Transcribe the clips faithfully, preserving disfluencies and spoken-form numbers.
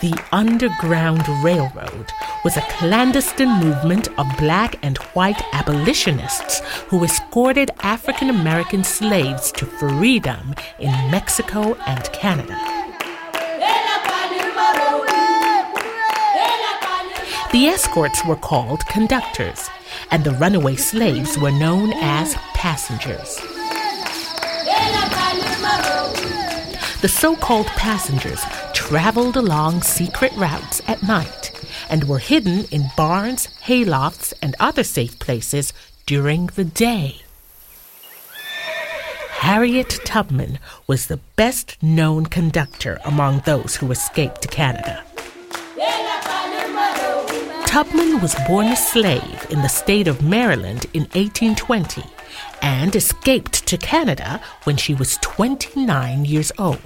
The Underground Railroad was a clandestine movement of black and white abolitionists who escorted African American slaves to freedom in Mexico and Canada. The escorts were called conductors, and the runaway slaves were known as passengers. The so-called passengers traveled along secret routes at night and were hidden in barns, haylofts, and other safe places during the day. Harriet Tubman was the best-known conductor among those who escaped to Canada. Tubman was born a slave in the state of Maryland in eighteen twenty and escaped to Canada when she was twenty-nine years old.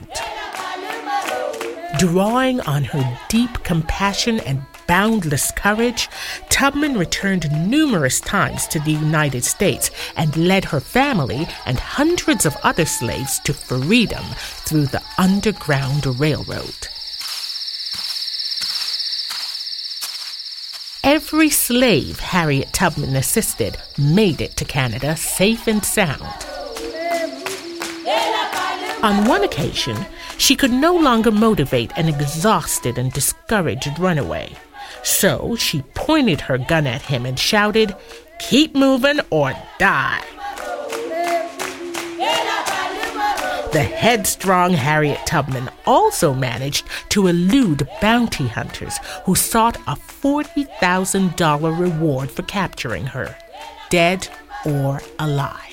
Drawing on her deep compassion and boundless courage, Tubman returned numerous times to the United States and led her family and hundreds of other slaves to freedom through the Underground Railroad. Every slave Harriet Tubman assisted made it to Canada safe and sound. On one occasion, she could no longer motivate an exhausted and discouraged runaway. So she pointed her gun at him and shouted, "Keep moving or die." The headstrong Harriet Tubman also managed to elude bounty hunters who sought a forty thousand dollars reward for capturing her, dead or alive.